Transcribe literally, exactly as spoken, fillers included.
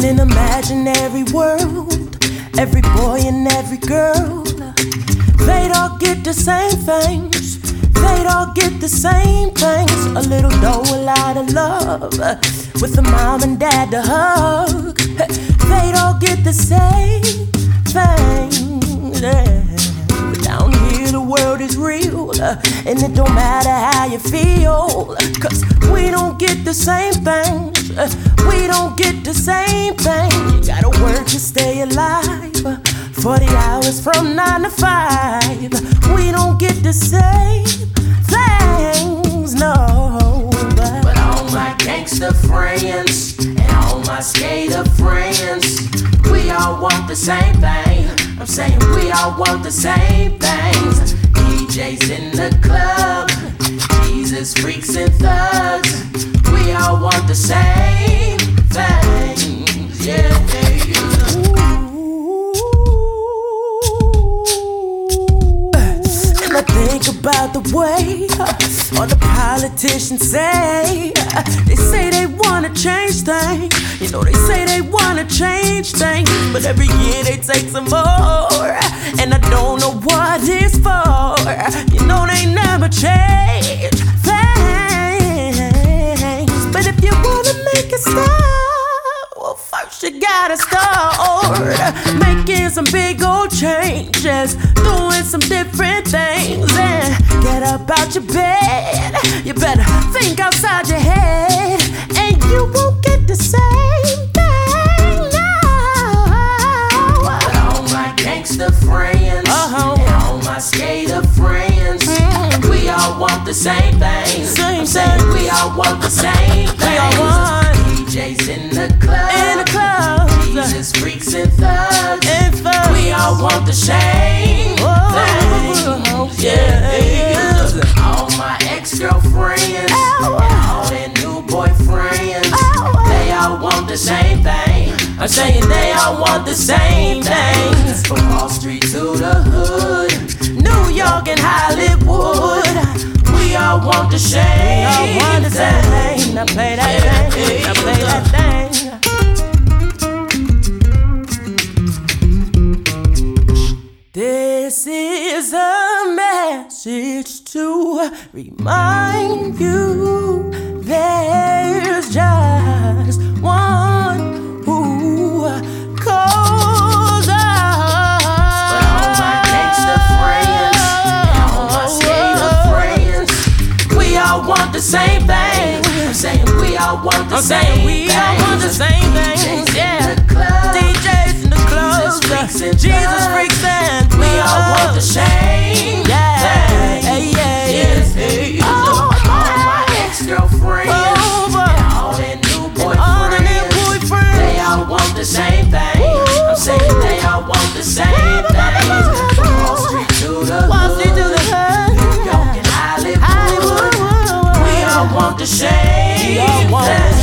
In an imaginary world, every boy and every girl, they'd all get the same things. They'd all get the same things. A little dough, a lot of love, with a mom and dad to hug. They'd all get the same things, yeah. But down here the world is real, and it don't matter how you feel, cause we don't get the same things. We don't get the same thing. You gotta work to stay alive, forty hours from nine to five. We don't get the same things, no. But, but all my gangster friends and all my skater friends, we all want the same thing. I'm saying we all want the same things. D Js in the club, Jesus freaks and thugs, we all want the same things, yeah. And I think about the way all the politicians say, they say they wanna change things. You know, they say they wanna change things, but every year they take some more, and I don't know what it's for. You know they never change things, but if you wanna make it stop, well, first you gotta start making some big old changes, doing some different things, and get up out your bed. You better think outside your head, and you won't get the same thing now. But all my gangster friends uh-huh. and all my skater friends, mm. we all want the same thing. Same I'm saying thing. we all want the same thing. We all want D Js in the club, in the club, Jesus freaks and thugs, and thugs. We all want the same oh, things, yeah. All my ex-girlfriends oh. and all their new boyfriends, oh. they all want the same thing. I'm saying they all want the same things. From Wall Street to the hood, New York and Hollywood, we all want the same I want the same. Now play that thing. Now play that thing. This is a message to remind you there's just one who calls us. But all my gangster friends and all my skater friends, we all want the same thing. I'm saying we all want the I'm same saying we thing. all want the same things, yeah. D Js in the clubs, Jesus freaks and we all want the same yeah. thing. Hey, yeah, yes, yeah. hey, Oh, all my ex-girlfriends oh, and all their new all the new boyfriends, boyfriends, they all want the same thing. I'm saying they all want the same things. From Wall Street to the Wall Street to the hood, New York and Hollywood, Hollywood, we all want the same we all want thing.